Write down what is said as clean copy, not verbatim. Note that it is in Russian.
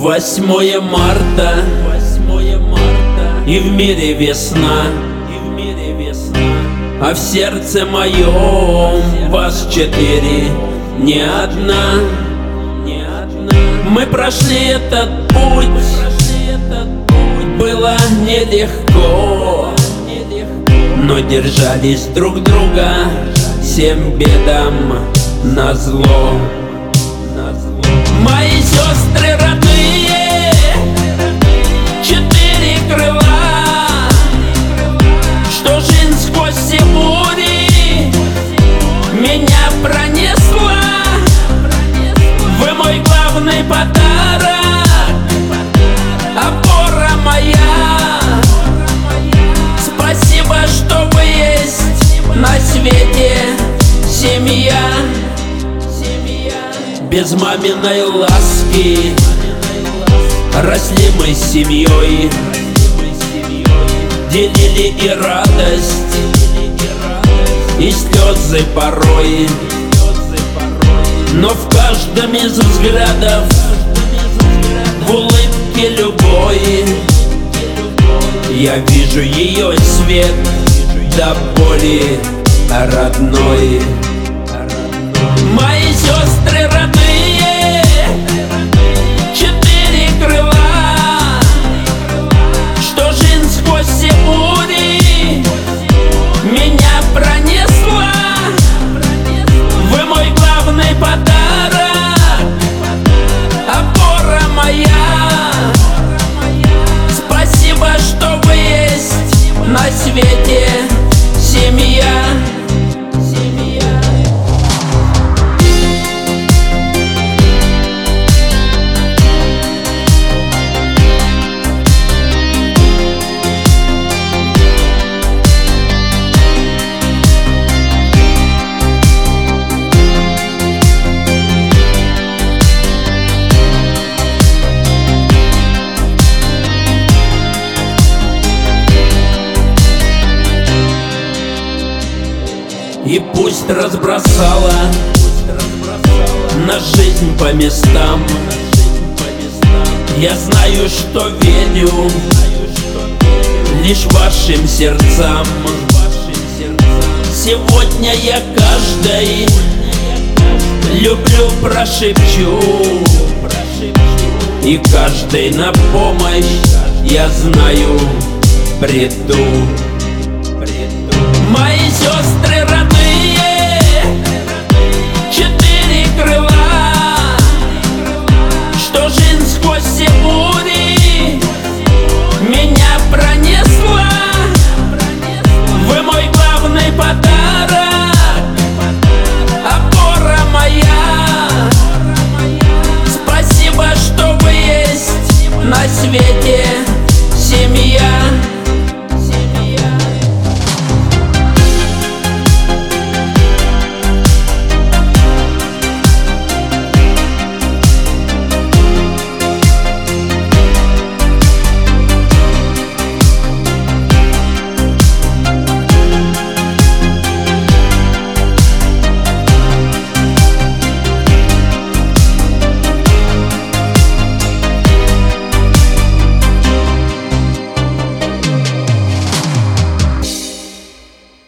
8 марта, и в мире весна, а в сердце моем вас 4, не одна. Мы прошли этот путь, было нелегко, но держались друг друга 7 бедам назло. Мои сестры родные, 4 крыла, что жизнь сквозь все бури меня пронесла. Вы мой главный подарок, опора моя. Спасибо, что вы есть на свете семья. Без маминой ласки росли мы с семьей, делили и радость, и слезы порой. Но в каждом из взглядов, в улыбке любой, я вижу ее свет до боли родной. Мои сестры родные, 4 крыла, что жизнь сквозь все бури меня пронесла. Вы мой главный подарок, опора моя. Спасибо, что вы есть на свете семья. И пусть разбросала на жизнь по местам, я знаю, что верю лишь вашим сердцам. Сегодня я каждой люблю прошепчу, и каждой на помощь, я знаю, приду. Мои сестры родные, 4 крыла, что жизнь сквозь все бури меня пронесла. Вы мой главный подарок, опора моя. Спасибо, что вы есть на свете